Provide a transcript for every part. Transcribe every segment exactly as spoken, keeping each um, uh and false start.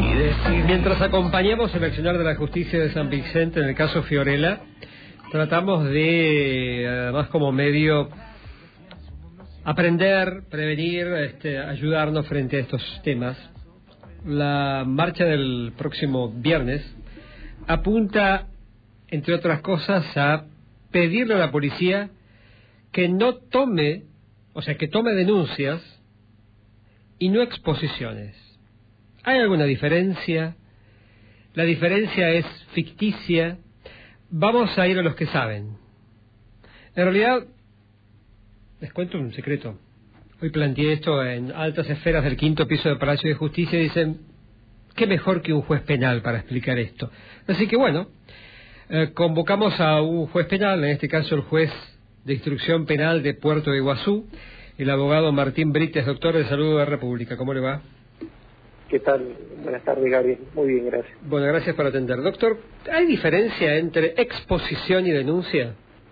Mientras acompañamos el accionar de la justicia de San Vicente en el caso Fiorella, tratamos de, además como medio, aprender, prevenir, este, ayudarnos frente a estos temas. La marcha del próximo viernes apunta, entre otras cosas, a pedirle a la policía que no tome, o sea, que tome denuncias y no exposiciones. ¿Hay alguna diferencia? La diferencia es ficticia. Vamos a ir a los que saben. En realidad, les cuento un secreto. Hoy planteé esto en altas esferas del quinto piso del Palacio de Justicia y dicen, ¿qué mejor que un juez penal para explicar esto? Así que bueno, eh, convocamos a un juez penal, en este caso el juez de instrucción penal de Puerto de Iguazú, el abogado Martín Brites, doctor de Salud de la República. ¿Cómo le va? ¿Qué tal? Buenas tardes, Gabriel. Muy bien, gracias. Bueno, gracias por atender. Doctor, ¿hay diferencia entre exposición y denuncia?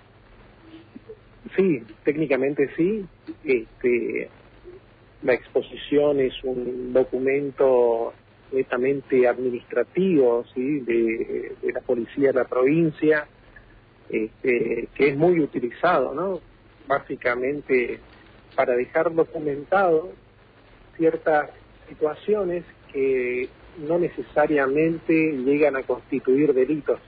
Sí, técnicamente sí. Este, la exposición es un documento netamente administrativo, ¿sí? de, de la policía de la provincia, este, que es muy utilizado, ¿no? Básicamente para dejar documentado ciertas situaciones que no necesariamente llegan a constituir delitos.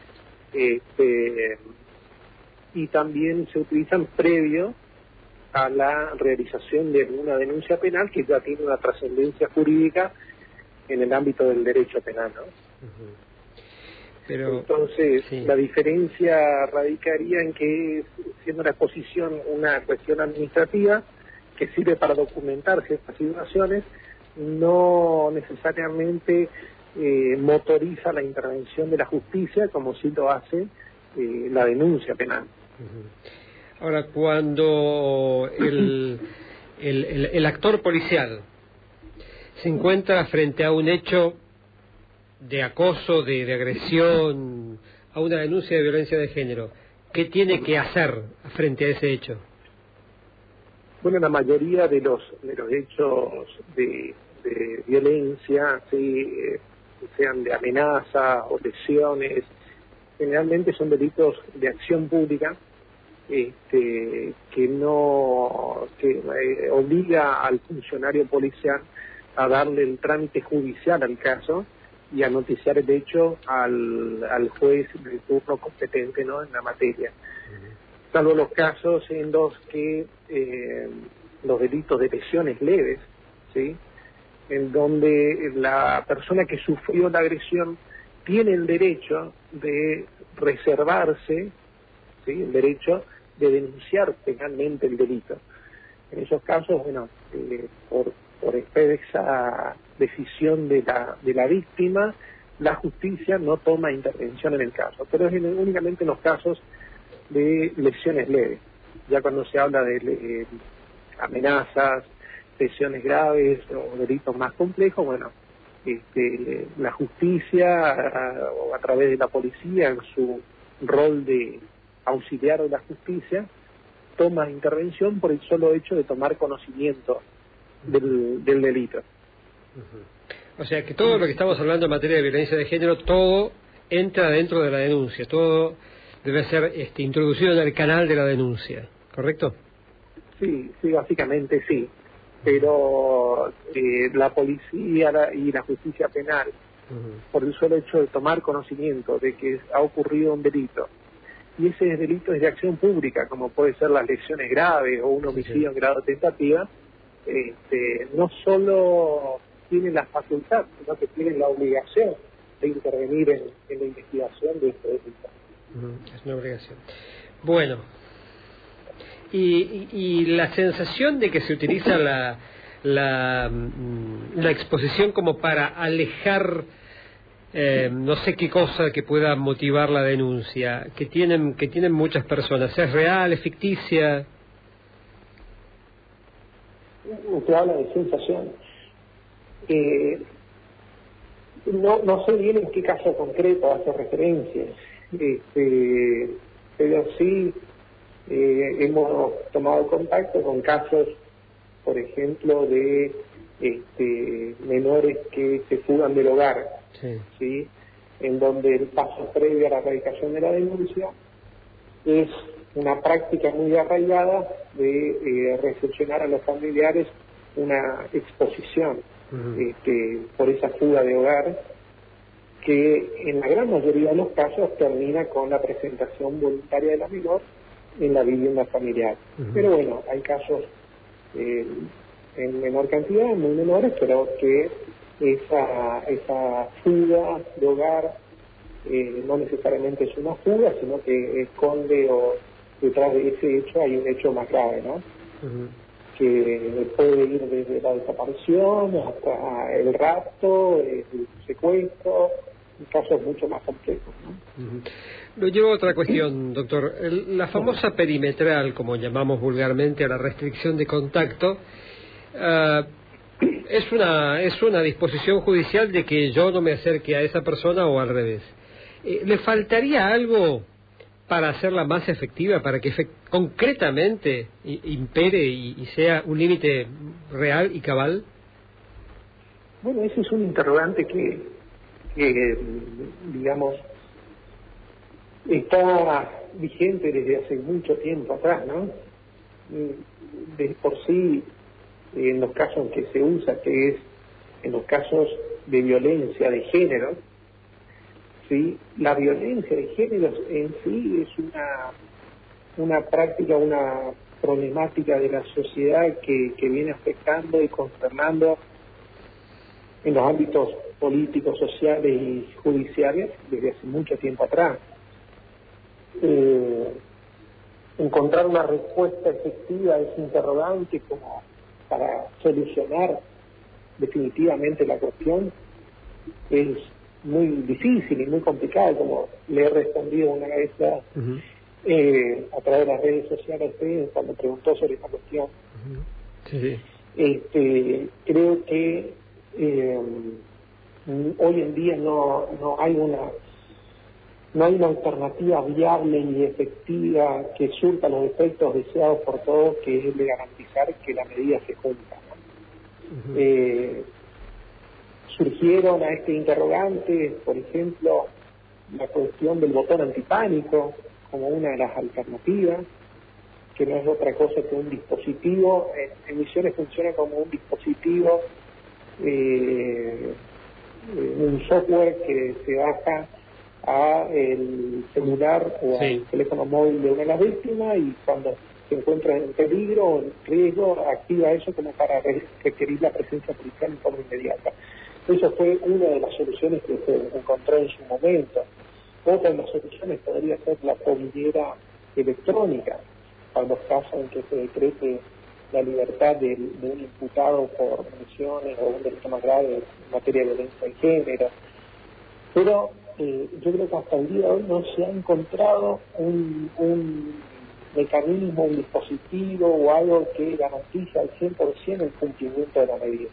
Este, y también se utilizan previo a la realización de una denuncia penal que ya tiene una trascendencia jurídica en el ámbito del derecho penal, ¿no? Uh-huh. Pero, entonces, sí. La diferencia radicaría en que, siendo la exposición una cuestión administrativa que sirve para documentar ciertas situaciones, no necesariamente eh, motoriza la intervención de la justicia como sí lo hace eh, la denuncia penal. Uh-huh. Ahora, cuando el, el, el, el actor policial se encuentra frente a un hecho de acoso, de, de agresión, a una denuncia de violencia de género, ¿qué tiene que hacer frente a ese hecho? Bueno, la mayoría de los de los hechos de, de violencia, ¿sí? eh, sean de amenaza o lesiones, generalmente son delitos de acción pública, este, que no que eh, obliga al funcionario policial a darle el trámite judicial al caso y a noticiar el hecho al, al juez de turno competente, ¿no? en la materia. Salvo los casos en los que eh, los delitos de lesiones leves, ¿sí? en donde la persona que sufrió la agresión tiene el derecho de reservarse, ¿sí? el derecho de denunciar penalmente el delito. En esos casos, bueno, eh, por, por expresa decisión de la, de la víctima, la justicia no toma intervención en el caso, pero es en, únicamente en los casos de lesiones leves. Ya cuando se habla de eh, amenazas, lesiones graves o delitos más complejos, bueno, este, la justicia a, o a través de la policía en su rol de auxiliar de la justicia toma intervención por el solo hecho de tomar conocimiento del, del delito. Uh-huh. O sea que todo lo que estamos hablando en materia de violencia de género, todo entra dentro de la denuncia, todo debe ser este, introducido en el canal de la denuncia, ¿correcto? Sí, sí, básicamente sí, pero eh, la policía la, y la justicia penal, uh-huh. por el solo hecho de tomar conocimiento de que ha ocurrido un delito, y ese delito es de acción pública, como puede ser las lesiones graves o un homicidio sí, sí. en grado de tentativa, este, no solo tienen la facultad, sino que tienen la obligación de intervenir en, en la investigación de este delito. Uh-huh. Es una obligación. Bueno, y, y, y la sensación de que se utiliza la, la, la exposición como para alejar Eh, no sé qué cosa que pueda motivar la denuncia, que tienen que tienen muchas personas. ¿Es real, es ficticia? Usted habla de sensación. Eh, no, no sé bien en qué caso concreto hace referencia, este, pero sí eh, hemos tomado contacto con casos, por ejemplo, de este, menores que se fugan del hogar, sí. ¿sí? En donde el paso previo a la erradicación de la denuncia es una práctica muy arraigada de eh, recepcionar a los familiares una exposición uh-huh. este, por esa fuga de hogar, que en la gran mayoría de los casos termina con la presentación voluntaria de la menor en la vivienda familiar. Uh-huh. Pero bueno, hay casos eh, en menor cantidad, muy menores, pero que esa, esa fuga de hogar eh, no necesariamente es una fuga, sino que esconde o detrás de ese hecho hay un hecho más grave, ¿no? Uh-huh. Que puede ir desde la desaparición hasta el rapto, el secuestro, casos mucho más complejos, ¿no? Uh-huh. Lo llevo a otra cuestión, doctor. El, la famosa perimetral, como llamamos vulgarmente a la restricción de contacto, uh, es una es una disposición judicial de que yo no me acerque a esa persona o al revés. Eh, ¿Le faltaría algo para hacerla más efectiva, para que efect- concretamente impere y, y sea un límite real y cabal? Bueno, ese es un interrogante que, que digamos, está vigente desde hace mucho tiempo atrás, ¿no? De por sí, en los casos en que se usa, que es en los casos de violencia de género, ¿sí? La violencia de género en sí es una, una práctica, una problemática de la sociedad que, que viene afectando y consternando en los ámbitos políticos, sociales y judiciales desde hace mucho tiempo atrás. Eh, encontrar una respuesta efectiva a ese interrogante como para solucionar definitivamente la cuestión es muy difícil y muy complicado, como le he respondido una vez a, uh-huh. eh, a través de las redes sociales a usted cuando preguntó sobre esta cuestión. Uh-huh. Sí. Este, creo que eh, hoy en día no, no hay una no hay una alternativa viable y efectiva que surta los efectos deseados por todos, que es el de garantizar que la medida se cumpla, ¿no? Uh-huh. eh, surgieron a este interrogante, por ejemplo, la cuestión del botón antipánico como una de las alternativas, que no es otra cosa que un dispositivo. En, en Misiones funciona como un dispositivo, eh, un software que se baja a el celular o sí. al teléfono móvil de una de las víctimas, y cuando se encuentra en peligro o en riesgo activa eso como para requerir la presencia policial en forma inmediata. Eso fue una de las soluciones que se encontró en su momento. Otra de las soluciones podría ser la tobillera electrónica para los casos en que se decrete la libertad de, de un imputado por omisiones o un delito más grave en materia de violencia de género. Pero eh, yo creo que hasta el día de hoy no se ha encontrado un, un mecanismo, un dispositivo o algo que garantice al cien por ciento el cumplimiento de la medida.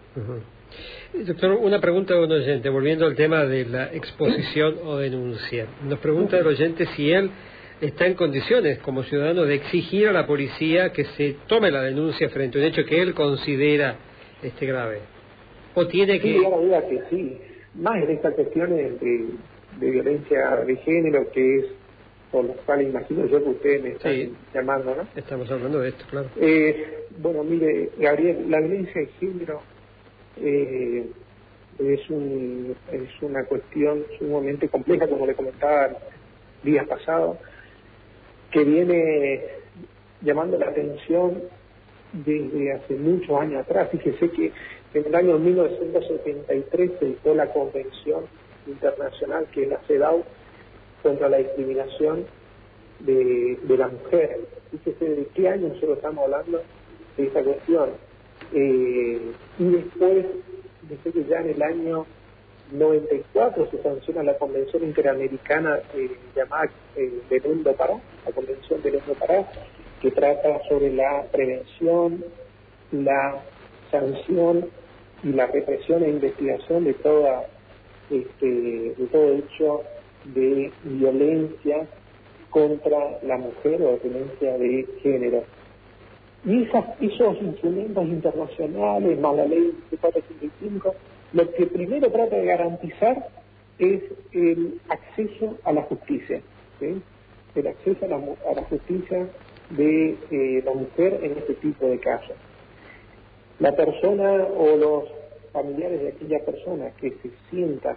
Uh-huh. Doctor, una pregunta de un oyente, volviendo al tema de la exposición o denuncia. Nos pregunta el oyente si él está en condiciones, como ciudadano, de exigir a la policía que se tome la denuncia frente a un hecho que él considera este grave. ¿O tiene que...? Sí, la duda que sí. Más en estas cuestiones de, de violencia de género, que es por lo cual imagino yo que ustedes me están sí. llamando, ¿no? Estamos hablando de esto, claro. Eh, bueno, mire, Gabriel, la violencia de género eh, es, un, es una cuestión sumamente compleja, como le comentaba días pasados, que viene llamando la atención desde hace muchos años atrás. Fíjese que en el año mil novecientos setenta y tres se dictó la Convención Internacional, que es la CEDAW, contra la discriminación de, de las mujeres. Fíjese de qué año nosotros estamos hablando de esta cuestión. Eh, y después, desde que ya en el año noventa y cuatro se sanciona la Convención Interamericana eh, llamada eh, Belém do Pará, la Convención Belém do Pará, que trata sobre la prevención, la sanción y la represión e investigación de toda este, de todo hecho de violencia contra la mujer o de violencia de género. Y esas, esos instrumentos internacionales, más la ley cuatrocientos ochenta y cinco, lo que primero trata de garantizar es el acceso a la justicia, ¿sí? El acceso a la, a la justicia de eh, la mujer en este tipo de casos. La persona o los familiares de aquella persona que se sienta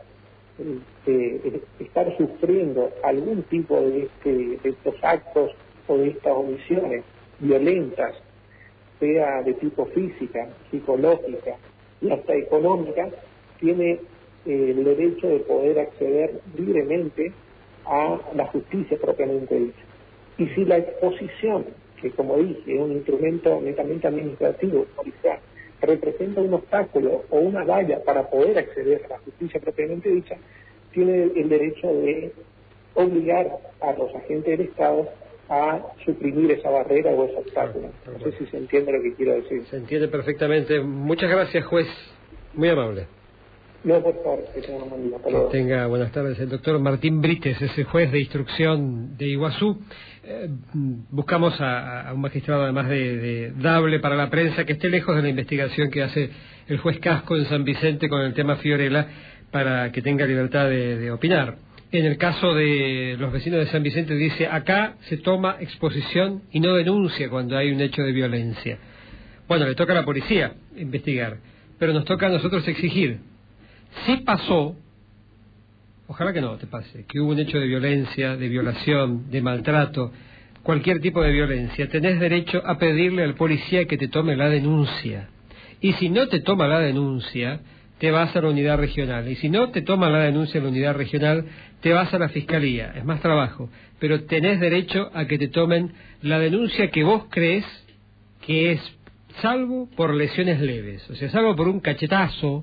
eh, estar sufriendo algún tipo de, este, de estos actos o de estas omisiones violentas, sea de tipo física, psicológica y hasta económica, tiene eh, el derecho de poder acceder libremente a la justicia propiamente dicha. Y si la exposición, que como dije es un instrumento netamente administrativo, policial, representa un obstáculo o una valla para poder acceder a la justicia propiamente dicha, tiene el derecho de obligar a los agentes del Estado a suprimir esa barrera o ese obstáculo. No sé si se entiende lo que quiero decir. Se entiende perfectamente. Muchas gracias, juez. Muy amable. No, por favor, que tenga un buen día. Que tenga buenas tardes. El doctor Martín Brites es el juez de instrucción de Iguazú. Eh, buscamos a, a un magistrado, además de, de dable para la prensa, que esté lejos de la investigación que hace el juez Casco en San Vicente con el tema Fiorella, para que tenga libertad de, de opinar. En el caso de los vecinos de San Vicente, dice, acá se toma exposición y no denuncia cuando hay un hecho de violencia. Bueno, le toca a la policía investigar, pero nos toca a nosotros exigir. Si pasó, ojalá que no te pase, que hubo un hecho de violencia, de violación, de maltrato, cualquier tipo de violencia, tenés derecho a pedirle al policía que te tome la denuncia. Y si no te toma la denuncia, te vas a la unidad regional. Y si no te toma la denuncia en la unidad regional, te vas a la fiscalía. Es más trabajo. Pero tenés derecho a que te tomen la denuncia que vos crees que es salvo por lesiones leves. O sea, salvo por un cachetazo.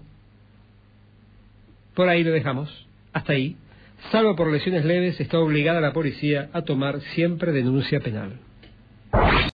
Por ahí lo dejamos. Hasta ahí. Salvo por lesiones leves, está obligada la policía a tomar siempre denuncia penal.